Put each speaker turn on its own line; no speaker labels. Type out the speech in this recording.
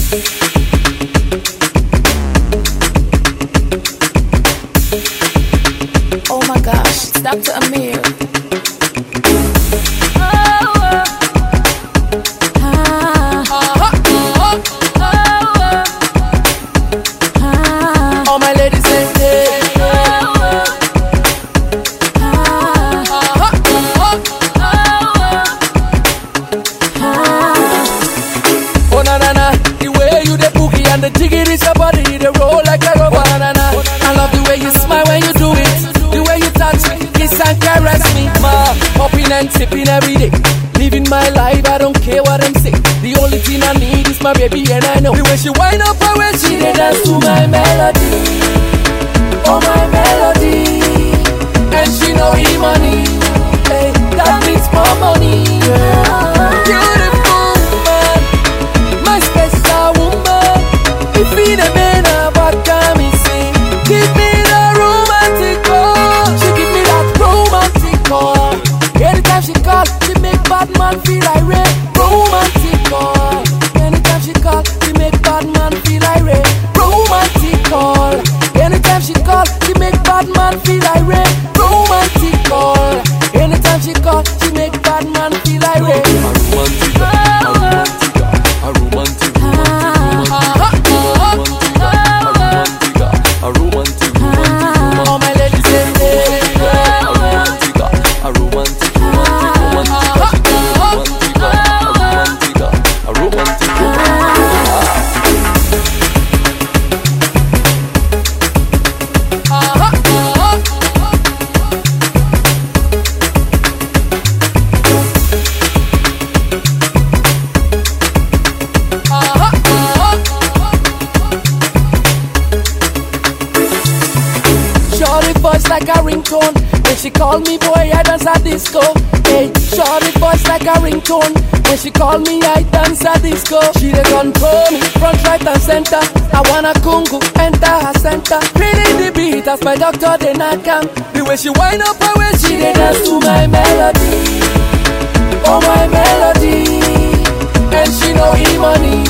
Oh my gosh, it's Dr. Amir.
All my ladies say oh na na na, the way you the boogie and the jiggy is your body, the roll like a rubber. Oh, na na, I love the way you smile when you do it, the way you touch me, kiss and caress me. Ma, popping and sipping every day, living my life, I don't care what them say. The only thing I need is my baby and I know the way she wind up her way, she dey dance to my melody. Oh my melody, and she know e-money, hey, that means more money. Beautiful woman, my special woman. If it ain't been a vodka, me sing. Give me the romantic call. She give me that romantic call. Anytime she call, she make bad man feel irate. Romantic call. Anytime she call, she make bad man feel irate. Romantic call. Anytime she call, she make bad man feel irate. Romantic call. Anytime she call, she make bad man feel irate. A romantic, a romantic, all my ladies say a romantic, a romantic. Shorty voice like a ringtone. When she call me, boy, I dance at disco. Hey, shorty voice like a ringtone. When she call me, I dance at disco. She dey control me, front, right and center. I wanna kungu, enter her center. Feeling the beat as my doctor dey not come. The way she wind up her waist, she dey dance to my melody. Oh my melody, and she know e-money.